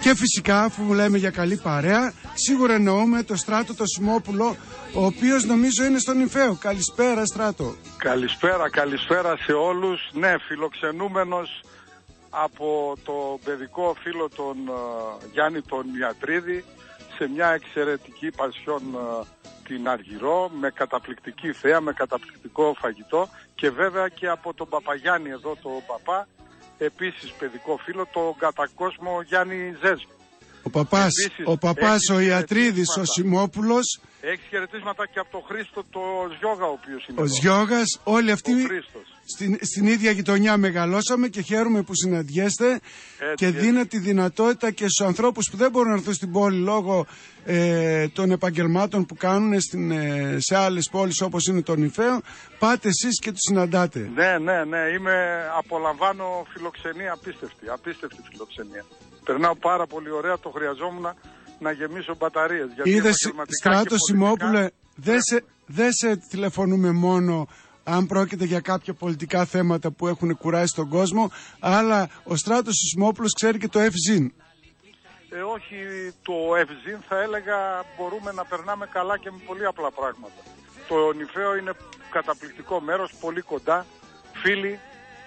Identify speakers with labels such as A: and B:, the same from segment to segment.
A: Και φυσικά, αφού λέμε για καλή παρέα, σίγουρα εννοούμε το Στράτο το Σιμόπουλο, ο οποίος νομίζω είναι στον Νυμφαίο. Καλησπέρα, Στράτο.
B: Καλησπέρα σε όλους. Ναι, φιλοξενούμενος από το παιδικό φίλο τον Γιάννη τον Ιατρίδη, σε μια εξαιρετική πασιόν την Αργυρό, με καταπληκτική θέα, με καταπληκτικό φαγητό, και βέβαια και από τον Παπαγιάννη εδώ, τον παπά, επίσης παιδικό φίλο, τον κατακόσμο Γιάννη Ζέζη.
A: Ο παπάς, ο Ιατρίδης, ο Σιμόπουλος.
B: Έχει χαιρετίσματα και από τον Χρήστο το Ζιώγα, ο οποίος είναι
A: ο Ζιώγας, όλοι αυτοί στην ίδια γειτονιά μεγαλώσαμε και χαίρομαι που συναντιέστε και δίνετε τη δυνατότητα και στους ανθρώπους που δεν μπορούν να έρθουν στην πόλη λόγω των επαγγελμάτων που κάνουν σε άλλες πόλεις όπως είναι το Νυμφαίο, πάτε εσείς και τους συναντάτε.
B: Ναι, απολαμβάνω φιλοξενία απίστευτη φιλοξενία. Περνάω πάρα πολύ ωραία, το χρειαζόμουν να γεμίσω μπαταρίες.
A: Είδες, Στράτο Σιμόπουλε, δεν σε τηλεφωνούμε μόνο αν πρόκειται για κάποια πολιτικά θέματα που έχουν κουράσει τον κόσμο, αλλά ο Στράτος Σιμόπουλος ξέρει και το Ευζήν.
B: Όχι, το Ευζήν θα έλεγα μπορούμε να περνάμε καλά και με πολύ απλά πράγματα. Το Νυμφαίο είναι καταπληκτικό μέρος, πολύ κοντά, φίλοι.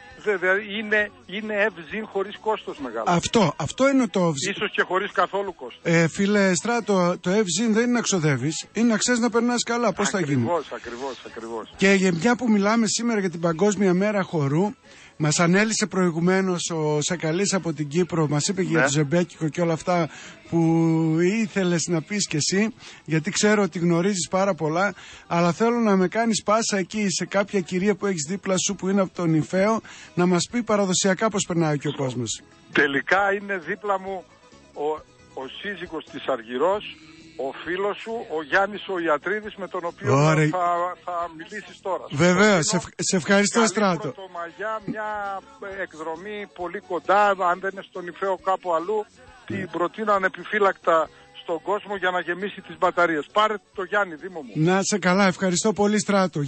B: Είναι Ευζήν χωρίς κόστος μεγάλο.
A: Αυτό είναι το Ευζήν.
B: Ίσως και χωρίς καθόλου κόστος.
A: Φίλε Στράτο, το Ευζήν δεν είναι να ξοδεύεις, είναι να ξέρεις να περνάς καλά. Πώς θα γίνει.
B: Ακριβώς.
A: Και μια που μιλάμε σήμερα για την Παγκόσμια Μέρα Χορού, μας ανέλησε προηγουμένως ο Σακαλής από την Κύπρο, μας είπε για το Ζεμπέκικο και όλα αυτά που ήθελες να πεις κι εσύ, γιατί ξέρω ότι γνωρίζεις πάρα πολλά, αλλά θέλω να με κάνεις πάσα εκεί σε κάποια κυρία που έχεις δίπλα σου που είναι από τον Νυμφαίο, να μας πει παραδοσιακά πώς περνάει και ο κόσμος.
B: Τελικά είναι δίπλα μου ο σύζυγος της Αργυρός, ο φίλος σου, ο Γιάννης ο Ιατρίδης, με τον οποίο θα μιλήσεις τώρα.
A: Βεβαίως, σε ευχαριστώ, Στράτο.
B: Καλή Πρωτομαγιά, μια εκδρομή πολύ κοντά, αν δεν είναι στον Νυμφαίο κάπου αλλού, την προτείνω ανεπιφύλακτα στον κόσμο για να γεμίσει τις μπαταρίες. Πάρε το Γιάννη, Δήμο μου.
A: Να σε καλά, ευχαριστώ πολύ, Στράτο.